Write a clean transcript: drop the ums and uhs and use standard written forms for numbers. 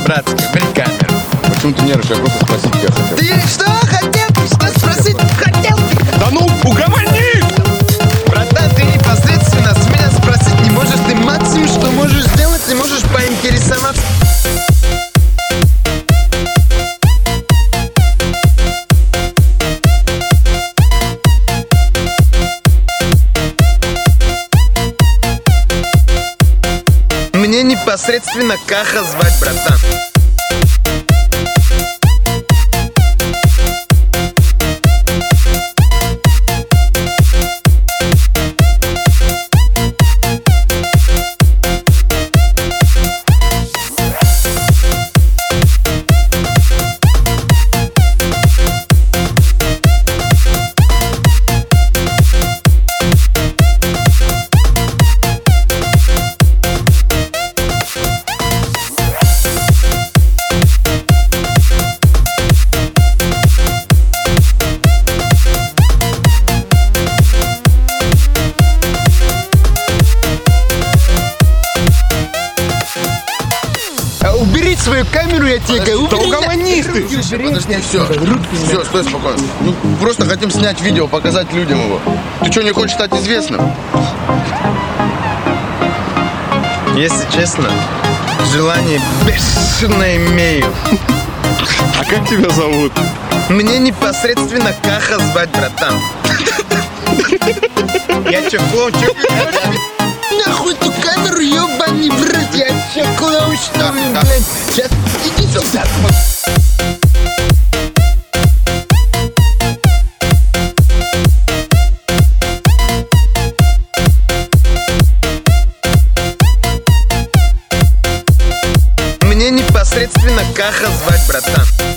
братский, бери камеру. Почему ты нервничаешь? Я просто спросить тебя хотел. Ты что хотел? Что спросить хотел? Да ну, угомони! Братан, ты непосредственно с меня спросить не можешь. Ты максимум, что можешь сделать, ты можешь поинтересоваться. Мне непосредственно Каха звать, братан. Убери свою камеру, я тебе говорю. Да угомонись ты! Подожди, все, стой спокойно. Ну, просто хотим снять видео, показать людям его. Ты что, не хочешь стать известным? Если честно, желание бешеное имею. А как тебя зовут? Мне непосредственно Каха звать, братан. Я чё, клоун, чё? Нахуй эту камеру, ёбаный, брат, я чё, клоун, что ли, блядь? Сейчас, иди сюда. Мне непосредственно Каха звать, братан.